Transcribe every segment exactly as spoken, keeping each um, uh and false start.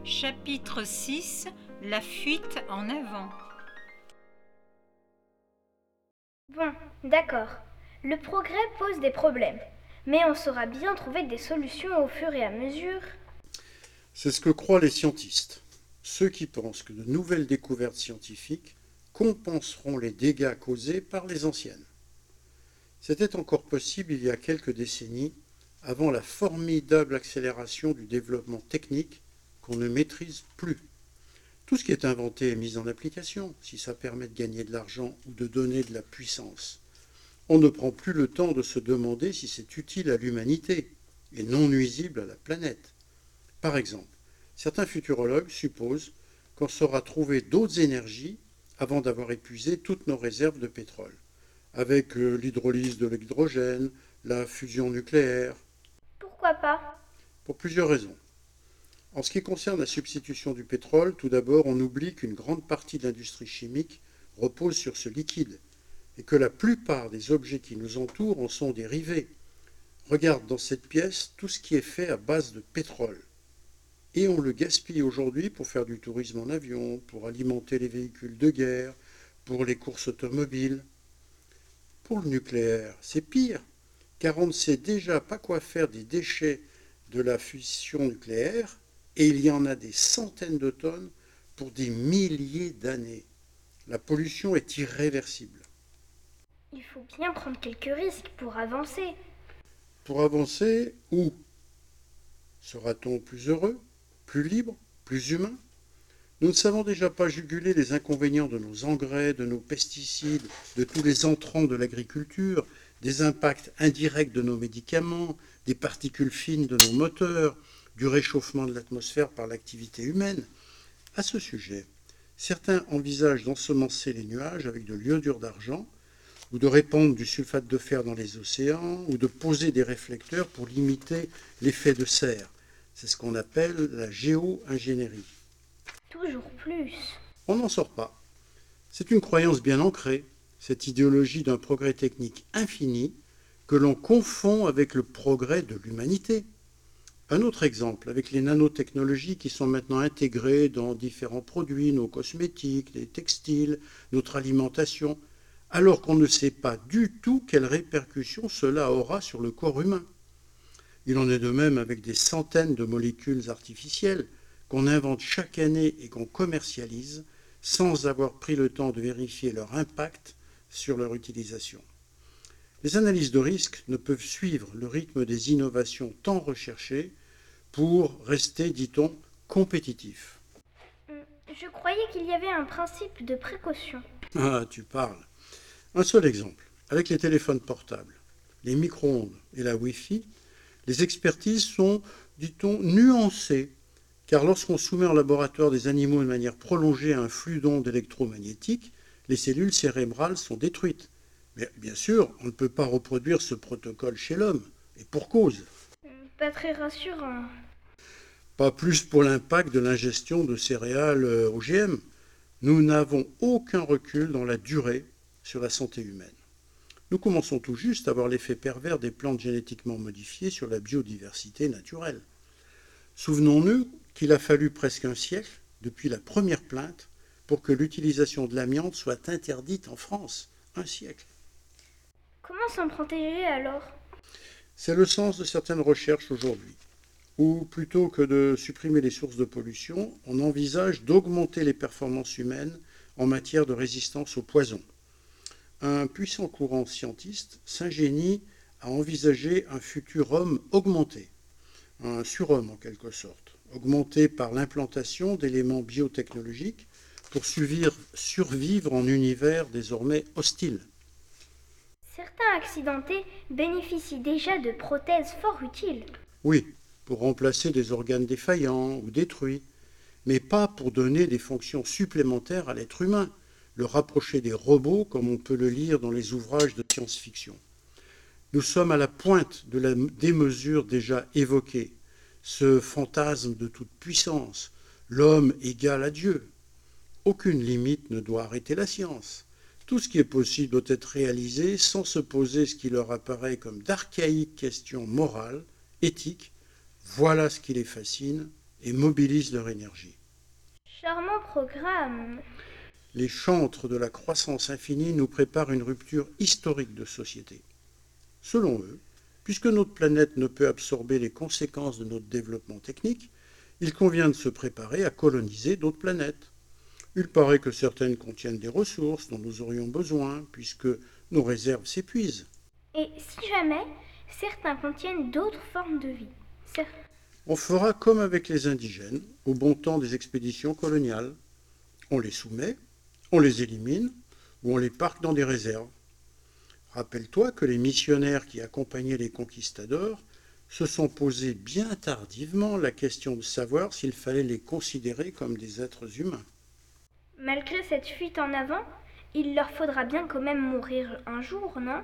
Chapitre six. La fuite en avant. Bon, d'accord. Le progrès pose des problèmes, mais on saura bien trouver des solutions au fur et à mesure. C'est ce que croient les scientistes. Ceux qui pensent que de nouvelles découvertes scientifiques compenseront les dégâts causés par les anciennes. C'était encore possible il y a quelques décennies, avant la formidable accélération du développement technique qu'on ne maîtrise plus. Tout ce qui est inventé est mis en application, si ça permet de gagner de l'argent ou de donner de la puissance. On ne prend plus le temps de se demander si c'est utile à l'humanité et non nuisible à la planète. Par exemple, certains futurologues supposent qu'on saura trouver d'autres énergies avant d'avoir épuisé toutes nos réserves de pétrole, avec l'hydrolyse de l'hydrogène, la fusion nucléaire, Pourquoi pas? pour plusieurs raisons. En ce qui concerne la substitution du pétrole, tout d'abord, on oublie qu'une grande partie de l'industrie chimique repose sur ce liquide et que la plupart des objets qui nous entourent en sont dérivés. Regarde dans cette pièce tout ce qui est fait à base de pétrole. Et on le gaspille aujourd'hui pour faire du tourisme en avion, pour alimenter les véhicules de guerre, pour les courses automobiles. Pour le nucléaire, c'est pire, car on ne sait déjà pas quoi faire des déchets de la fusion nucléaire, et il y en a des centaines de tonnes pour des milliers d'années. La pollution est irréversible. Il faut bien prendre quelques risques pour avancer. Pour avancer, où? Sera-t-on plus heureux, plus libre, plus humain? Nous ne savons déjà pas juguler les inconvénients de nos engrais, de nos pesticides, de tous les entrants de l'agriculture, des impacts indirects de nos médicaments, des particules fines de nos moteurs, du réchauffement de l'atmosphère par l'activité humaine. À ce sujet, certains envisagent d'ensemencer les nuages avec de l'iodure d'argent, ou de répandre du sulfate de fer dans les océans, ou de poser des réflecteurs pour limiter l'effet de serre. C'est ce qu'on appelle la géo-ingénierie. Toujours plus. On n'en sort pas. C'est une croyance bien ancrée, cette idéologie d'un progrès technique infini que l'on confond avec le progrès de l'humanité. Un autre exemple, avec les nanotechnologies qui sont maintenant intégrées dans différents produits, nos cosmétiques, les textiles, notre alimentation, alors qu'on ne sait pas du tout quelles répercussions cela aura sur le corps humain. Il en est de même avec des centaines de molécules artificielles qu'on invente chaque année et qu'on commercialise sans avoir pris le temps de vérifier leur impact sur leur utilisation. Les analyses de risque ne peuvent suivre le rythme des innovations tant recherchées pour rester, dit-on, compétitifs. Je croyais qu'il y avait un principe de précaution. Ah, tu parles. Un seul exemple. Avec les téléphones portables, les micro-ondes et la Wi-Fi, les expertises sont, dit-on, nuancées, car lorsqu'on soumet en laboratoire des animaux de manière prolongée à un flux d'ondes électromagnétiques, les cellules cérébrales sont détruites. Mais bien sûr, on ne peut pas reproduire ce protocole chez l'homme, et pour cause. Pas très rassurant. Pas plus pour l'impact de l'ingestion de céréales O G M. Nous n'avons aucun recul dans la durée sur la santé humaine. Nous commençons tout juste à voir l'effet pervers des plantes génétiquement modifiées sur la biodiversité naturelle. Souvenons-nous qu'il a fallu presque un siècle, depuis la première plainte, pour que l'utilisation de l'amiante soit interdite en France. Un siècle. Comment s'en protéger alors? C'est le sens de certaines recherches aujourd'hui, où plutôt que de supprimer les sources de pollution, on envisage d'augmenter les performances humaines en matière de résistance aux poisons. Un puissant courant scientiste s'ingénie à envisager un futur homme augmenté, un surhomme en quelque sorte, augmenté par l'implantation d'éléments biotechnologiques pour survivre en univers désormais hostile. Certains accidentés bénéficient déjà de prothèses fort utiles. Oui, pour remplacer des organes défaillants ou détruits, mais pas pour donner des fonctions supplémentaires à l'être humain, le rapprocher des robots comme on peut le lire dans les ouvrages de science-fiction. Nous sommes à la pointe de la démesure déjà évoquée, ce fantasme de toute puissance, l'homme égal à Dieu. Aucune limite ne doit arrêter la science. Tout ce qui est possible doit être réalisé sans se poser ce qui leur apparaît comme d'archaïques questions morales, éthiques. Voilà ce qui les fascine et mobilisent leur énergie. Charmant programme. Les chantres de la croissance infinie nous préparent une rupture historique de société. Selon eux, puisque notre planète ne peut absorber les conséquences de notre développement technique, il convient de se préparer à coloniser d'autres planètes. Il paraît que certaines contiennent des ressources dont nous aurions besoin, puisque nos réserves s'épuisent. Et si jamais, certains contiennent d'autres formes de vie. Cer- On fera comme avec les indigènes, au bon temps des expéditions coloniales. On les soumet, on les élimine, ou on les parque dans des réserves. Rappelle-toi que les missionnaires qui accompagnaient les conquistadors se sont posés bien tardivement la question de savoir s'il fallait les considérer comme des êtres humains. Malgré cette fuite en avant, il leur faudra bien quand même mourir un jour, non?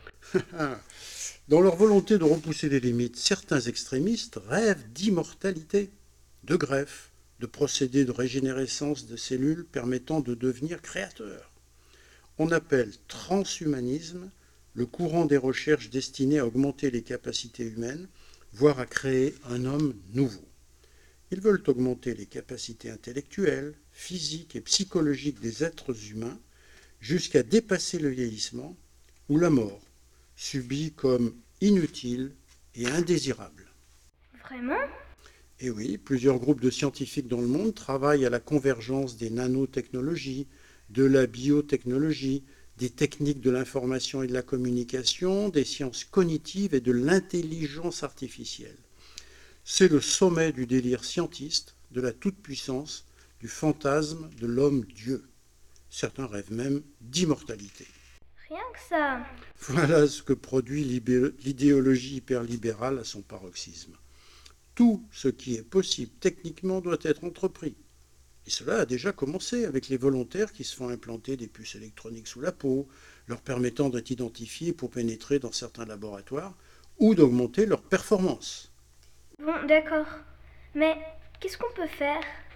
Dans leur volonté de repousser les limites, certains extrémistes rêvent d'immortalité, de greffe, de procédés de régénérescence de cellules permettant de devenir créateurs. On appelle transhumanisme le courant des recherches destinées à augmenter les capacités humaines, voire à créer un homme nouveau. Ils veulent augmenter les capacités intellectuelles, physiques et psychologiques des êtres humains jusqu'à dépasser le vieillissement ou la mort, subie comme inutile et indésirable. Vraiment? Et oui, plusieurs groupes de scientifiques dans le monde travaillent à la convergence des nanotechnologies, de la biotechnologie, des techniques de l'information et de la communication, des sciences cognitives et de l'intelligence artificielle. C'est le sommet du délire scientiste, de la toute-puissance, du fantasme de l'homme-dieu. Certains rêvent même d'immortalité. Rien que ça. Voilà ce que produit l'idéologie hyperlibérale à son paroxysme. Tout ce qui est possible techniquement doit être entrepris. Et cela a déjà commencé avec les volontaires qui se font implanter des puces électroniques sous la peau, leur permettant d'être identifiés pour pénétrer dans certains laboratoires ou d'augmenter leur performance. Bon, d'accord. Mais qu'est-ce qu'on peut faire?